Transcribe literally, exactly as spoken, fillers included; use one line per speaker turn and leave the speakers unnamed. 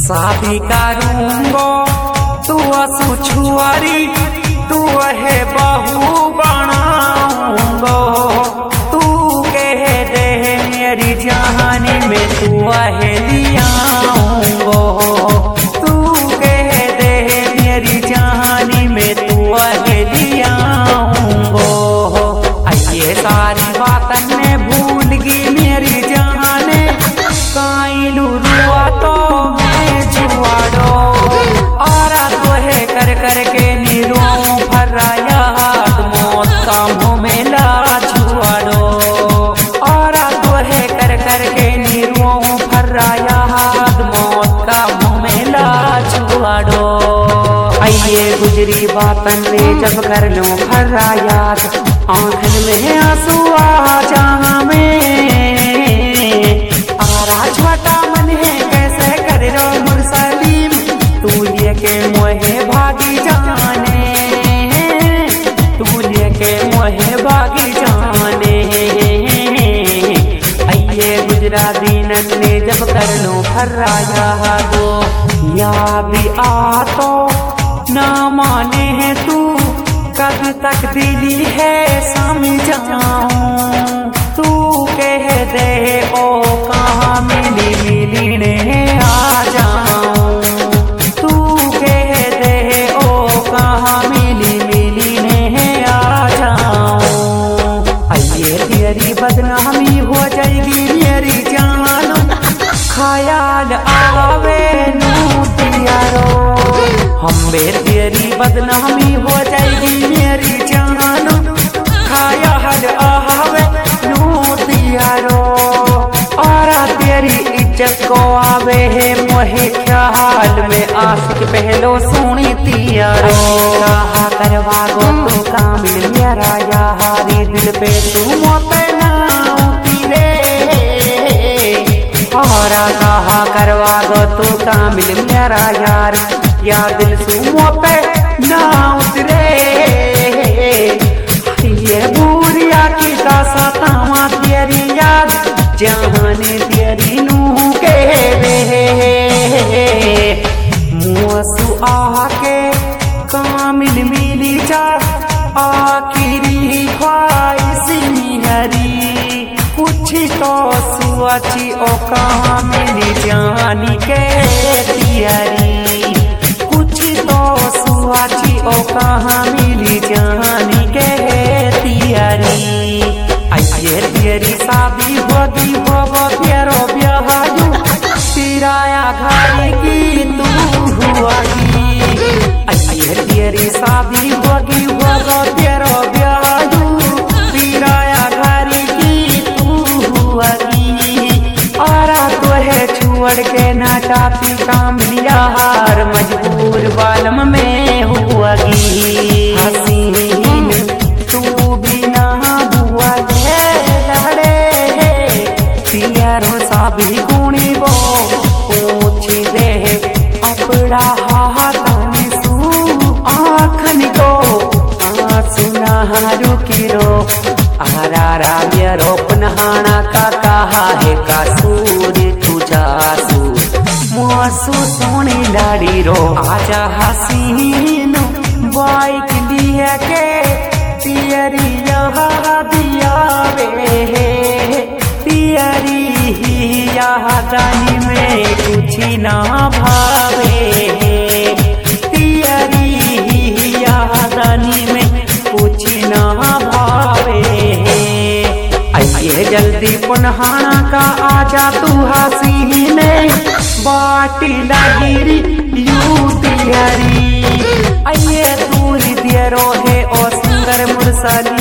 शादी करूंगो तू असु छुआरी तू है बहू बनाऊंगो तू कह दे मेरी जहानी में तू है लियाऊंगो तू कह दे मेरी जहानी में तू है लियाऊंगो। ये सारी बातन ने भूल गई मेरी जहाने काइलू रुआ तो मैं जुआड़ो और तो है कर कर के नीरो भरा याद मौत का मुँह में ला जुआड़ो और तो है कर कर के नीरो भरा याद मौत का मुँह में ला जुआड़ो। आइए गुजरी बातन ले जब कर लो भरा याद आंखन में आंसू आ जहाँ में आरा छोटा मन है कैसे कर रो मुरसलीम तू ये के मोहे भागी जाने तू ये के मोहे भागी जाने। आइए गुजरा दीन ने जब कर लो फर्रा यादो या भी आ तो ना माने है तू कब तक दिली है समझाऊं तू कह दे ओ कहाँ मिली मिलने आ जाऊं तू कह दे ओ कहाँ मिली मिलने आ जाऊं। आइए तेरी बदनामी हो जाएगी मेरी जान ख्याल आवे नू तियारो हम बे तेरी बदनामी हो जाएगी मेरी जान ख्याल आवे नू तियारो और तेरी इज्जत को आवे है मोहे ख्याल में आशिक पहलो सुनी तियारो कहा करवा गो तो कामिल मेरा यारी दिल पे तू मोते ना उतरे और कहा करवा गो तो कामिल मेरा यार या दिल सुमो पे ना उतरे ये बुरिया की दासा तामा तेरी याद जहाने तेरी नू के मुँसु आके कामिल मिली जा आखिरी ख्वाहिश हरी कुछ तो सुअची ओ कहाँ मिली जानी के तियारी सुहाची ओ कहाँ मिली जानी के तियारी। आइए तेरी शादी होगी होगो तेरो ब्याहू तिराया घारी की तू हुआगी। आइए तेरी शादी होगी होगो तेरो ब्याहू तिराया घारी की तू हुआगी और तो है छोड़ के ना चाहती काम लिया हार मजबूर बालम में हुआगी हसीन तू बिना बुआ लड़े तियारो साबी गुणी वो पूछ दे अपड़ा हाथन सू आँखन को आंसू नहारू किरो आरा राम्य रोप नहाना का कहा है का सूर्य तुझा सू मोसू सोनी लाड़ी रो आजा हसीन बाइक लिया के तियरी यहाँ दिया वे तियरी यहाँ दानी में कुछ ना भावे तियरी यहाँ दानी में कुछ ना भावे। आइए जल्दी पुनहाना का आजा तू हसीन बाटी लागिरी यू तियारी। आइए दूरी दियरो है ओ सुंदर मुरसली